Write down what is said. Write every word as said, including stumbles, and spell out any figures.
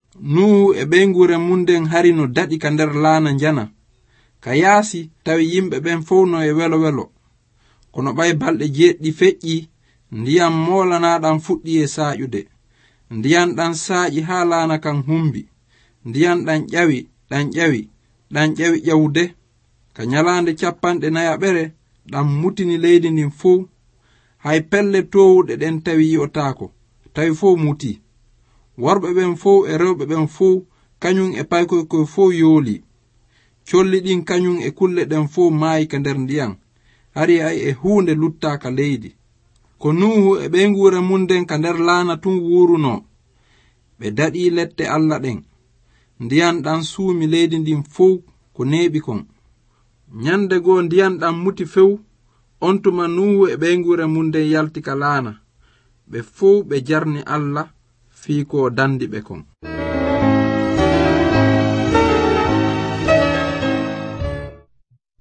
Nuhu e ɓe ngure munden hari no daɗi ka nder laana njana. Ka yaasi tawi yimɓe ɓen fowno e welo welo. Kono ɓay balɗe jeeɗɗi feƴƴi, ndiyam molanaɗam fuɗɗi e saaƴude. Ndiyam ɗan saaƴi haa laana kan humbi. Ndiyam ɗan ƴawi, ɗan ƴawi, ɗan ƴawi ƴawde. Ka nyalaande capanɗe nayaɓere ɗan mutini leydi ndin fow. Hay pelle towuɗe ɗen tawi yi'otaako, tawi fow muti. Worɓe ɓen fow e rewɓe ɓen fow, kañum e paykoykoy fow yooli. Colli ɗin kañum e kulle ɗen fow maayi ka nder ndiyam, hari ay e huunde luttaaka leydi. Ko Nuhu e ɓe ngure munden ka nder laana tun wuruno, ɓe daɗi lette Allah ɗen. Ndiyam ɗan suumi leydi ndin fow ko neeɓi kon. Nyande goo ndiyam ɗan muti few, on tuma Nuhu e ɓe ngure munden yalti ka laana. Ɓe fow ɓe jarni Allah fii ko dandi ɓe kon.